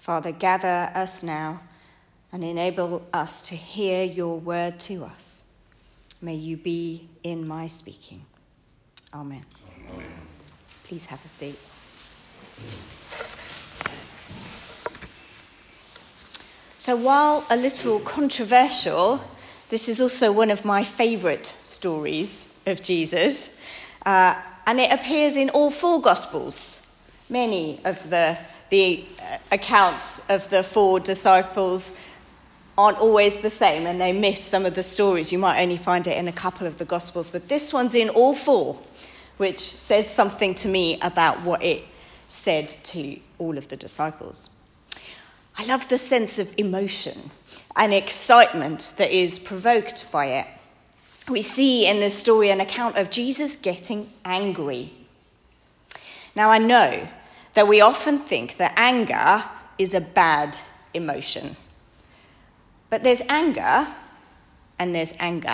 Father, gather us now and enable us to hear your word to us. May you be in my speaking. Amen. Amen. Please have a seat. So while a little controversial, this is also one of my favourite stories of Jesus, and it appears in all four Gospels. Many of the accounts of the four disciples aren't always the same, and they miss some of the stories. You might only find it in a couple of the Gospels, but this one's in all four, which says something to me about what it said to all of the disciples. I love the sense of emotion and excitement that is provoked by it. We see in this story an account of Jesus getting angry. Now, I know that we often think that anger is a bad emotion. But there's anger and there's anger.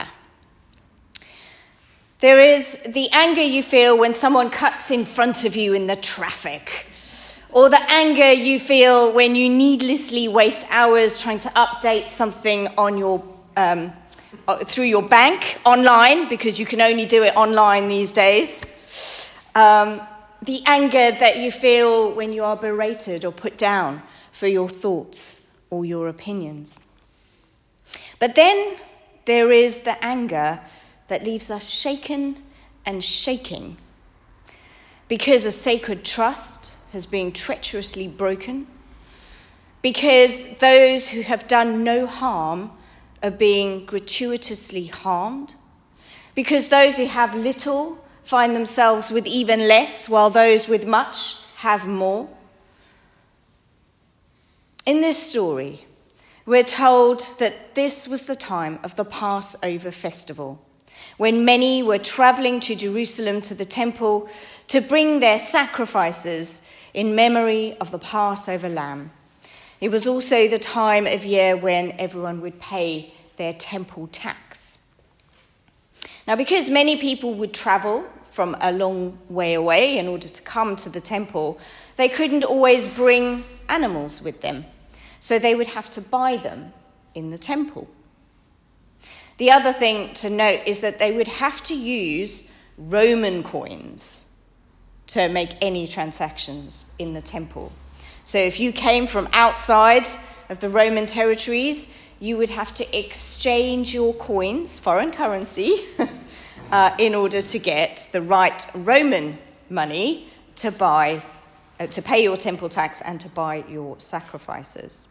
There is the anger you feel when someone cuts in front of you in the traffic, or the anger you feel when you needlessly waste hours trying to update something on your through your bank online, because you can only do it online these days. The anger that you feel when you are berated or put down for your thoughts or your opinions. But then there is the anger that leaves us shaken and shaking because a sacred trust has been treacherously broken, because those who have done no harm are being gratuitously harmed, because those who have little find themselves with even less, while those with much have more. In this story, we're told that this was the time of the Passover festival, when many were travelling to Jerusalem to the temple to bring their sacrifices in memory of the Passover lamb. It was also the time of year when everyone would pay their temple tax. Now, because many people would travel from a long way away in order to come to the temple, they couldn't always bring animals with them, so they would have to buy them in the temple. The other thing to note is that they would have to use Roman coins to make any transactions in the temple. So if you came from outside of the Roman territories, you would have to exchange your coins, foreign currency, in order to get the right Roman money to pay your temple tax and to buy your sacrifices.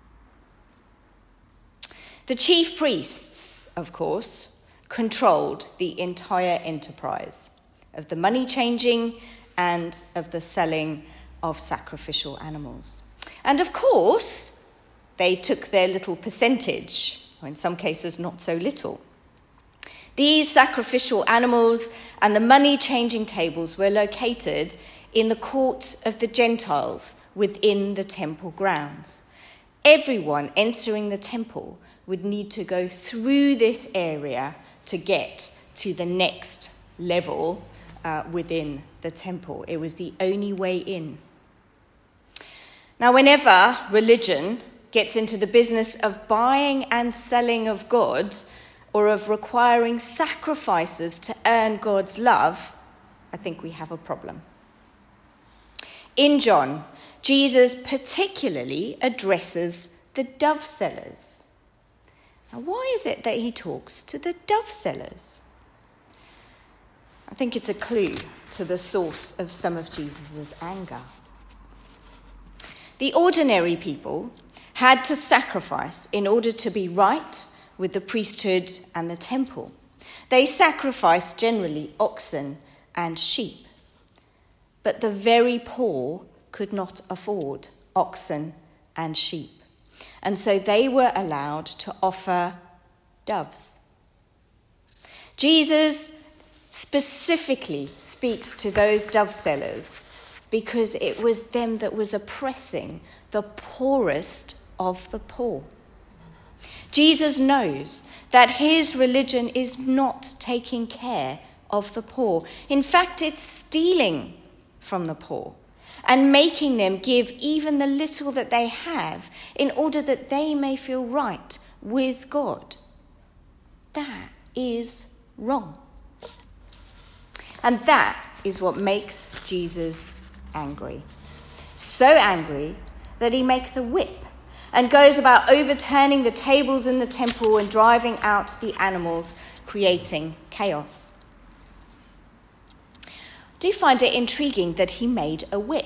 The chief priests, of course, controlled the entire enterprise of the money changing and of the selling of sacrificial animals. And of course, they took their little percentage, or in some cases not so little. These sacrificial animals and the money-changing tables were located in the court of the Gentiles within the temple grounds. Everyone entering the temple would need to go through this area to get to the next level within the temple. It was the only way in. Now, whenever religion gets into the business of buying and selling of God, or of requiring sacrifices to earn God's love, I think we have a problem. In John, Jesus particularly addresses the dove sellers. Now, why is it that he talks to the dove sellers? I think it's a clue to the source of some of Jesus' anger. The ordinary people had to sacrifice in order to be right with the priesthood and the temple. They sacrificed generally oxen and sheep. But the very poor could not afford oxen and sheep. And so they were allowed to offer doves. Jesus specifically speaks to those dove sellers because it was them that was oppressing the poorest of the poor. Jesus knows that his religion is not taking care of the poor. In fact, it's stealing from the poor. and making them give even the little that they have in order that they may feel right with God. That is wrong. And that is what makes Jesus angry. So angry that he makes a whip and goes about overturning the tables in the temple and driving out the animals, creating chaos. Do you find it intriguing that he made a whip?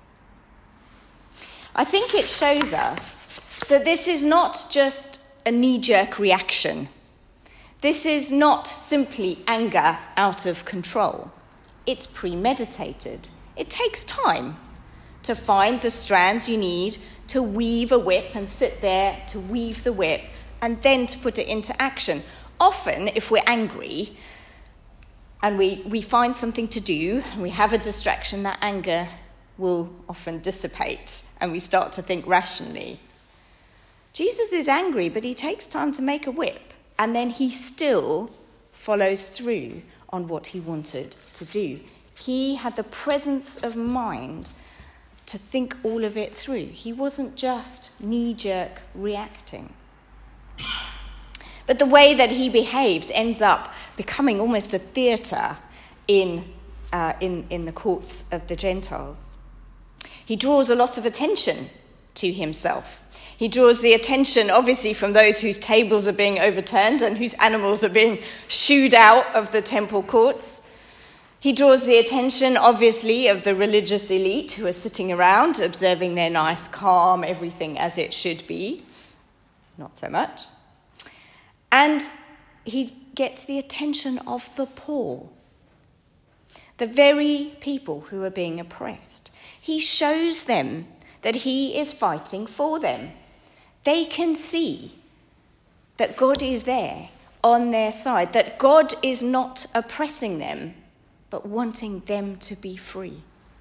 I think it shows us that this is not just a knee-jerk reaction. This is not simply anger out of control. It's premeditated. It takes time to find the strands you need to weave a whip and sit there to weave the whip and then to put it into action. Often, if we're angry and we find something to do and we have a distraction, that anger will often dissipate and we start to think rationally. Jesus is angry, but he takes time to make a whip and then he still follows through on what he wanted to do. He had the presence of mind to think all of it through. He wasn't just knee-jerk reacting. But the way that he behaves ends up becoming almost a theatre in the courts of the Gentiles. He draws a lot of attention to himself. He draws the attention, obviously, from those whose tables are being overturned and whose animals are being shooed out of the temple courts. He draws the attention, obviously, of the religious elite who are sitting around, observing their nice, calm, everything as it should be. Not so much. And he gets the attention of the poor, the very people who are being oppressed. He shows them that he is fighting for them. They can see that God is there on their side, that God is not oppressing them, but wanting them to be free.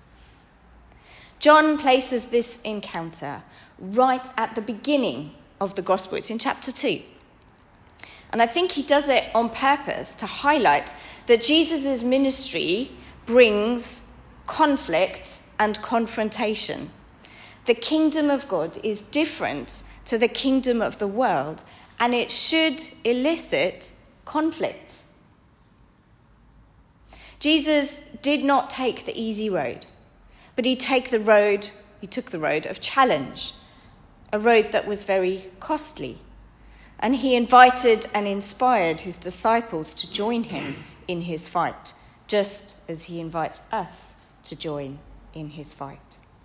John places this encounter right at the beginning of the gospel. It's in chapter 2. And I think he does it on purpose to highlight that Jesus' ministry brings conflict and confrontation. The kingdom of God is different to the kingdom of the world, and it should elicit conflict. Jesus did not take the easy road, but he took the road of challenge, a road that was very costly. And he invited and inspired his disciples to join him in his fight, just as he invites us to join in his fight.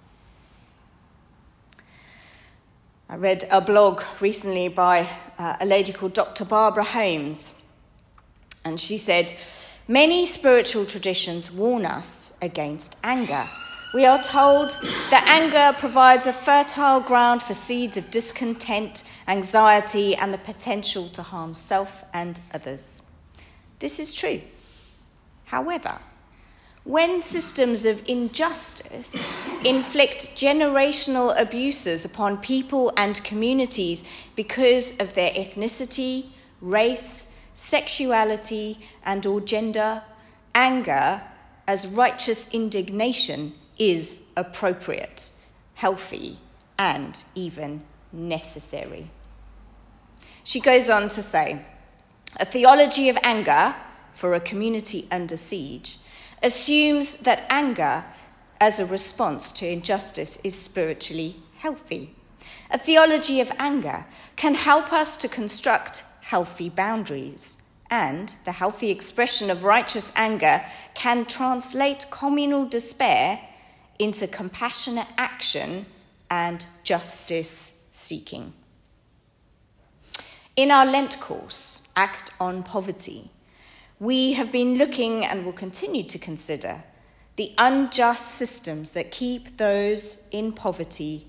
I read a blog recently by a lady called Dr. Barbara Holmes, and she said, "Many spiritual traditions warn us against anger. We are told that anger provides a fertile ground for seeds of discontent, anxiety, and the potential to harm self and others. This is true. However, when systems of injustice inflict generational abuses upon people and communities because of their ethnicity, race, sexuality, and/or gender, anger as righteous indignation is appropriate, healthy, and even necessary." She goes on to say, "A theology of anger for a community under siege assumes that anger as a response to injustice is spiritually healthy. A theology of anger can help us to construct healthy boundaries, and the healthy expression of righteous anger can translate communal despair into compassionate action and justice seeking." In our Lent course, Act on Poverty, we have been looking and will continue to consider the unjust systems that keep those in poverty.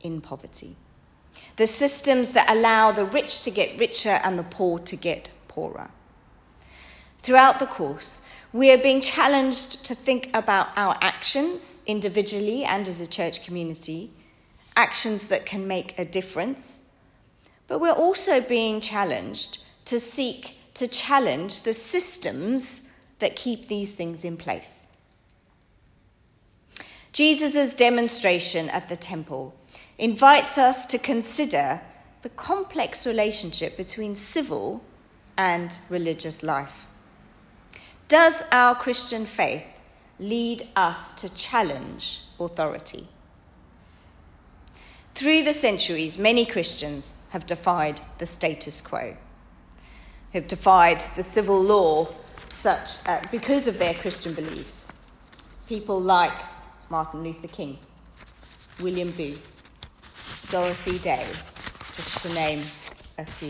The systems that allow the rich to get richer and the poor to get poorer. Throughout the course, we are being challenged to think about our actions individually and as a church community, actions that can make a difference, but we're also being challenged to seek to challenge the systems that keep these things in place. Jesus' demonstration at the temple invites us to consider the complex relationship between civil and religious life. Does our Christian faith lead us to challenge authority? Through the centuries, many Christians have defied the status quo, have defied the civil law because of their Christian beliefs. People like Martin Luther King, William Booth, Dorothy Day, just to name a few.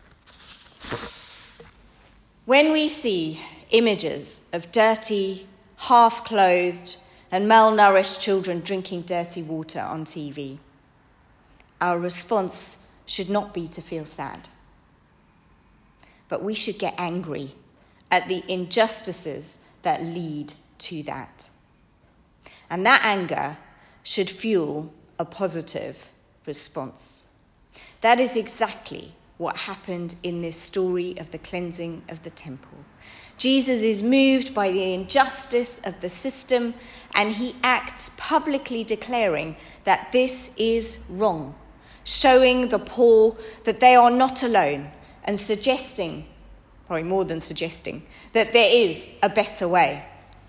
When we see images of dirty, half-clothed and malnourished children drinking dirty water on TV, our response should not be to feel sad, but we should get angry at the injustices that lead to that. And that anger should fuel a positive response. That is exactly what happened in this story of the cleansing of the temple. Jesus is moved by the injustice of the system, and he acts publicly declaring that this is wrong, showing the poor that they are not alone, and suggesting, probably more than suggesting, that there is a better way.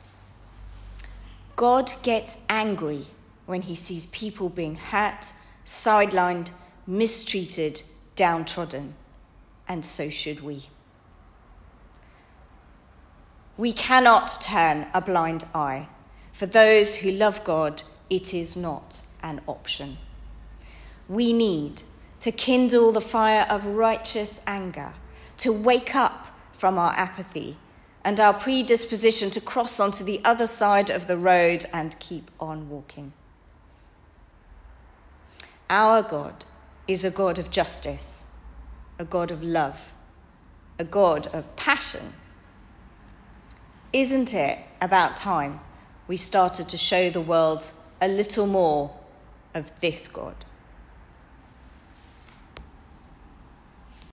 God gets angry when he sees people being hurt, sidelined, mistreated, downtrodden, and so should we. We cannot turn a blind eye. For those who love God, it is not an option. We need to kindle the fire of righteous anger, to wake up from our apathy and our predisposition to cross onto the other side of the road and keep on walking. Our God is a God of justice, a God of love, a God of passion. Isn't it about time we started to show the world a little more of this God?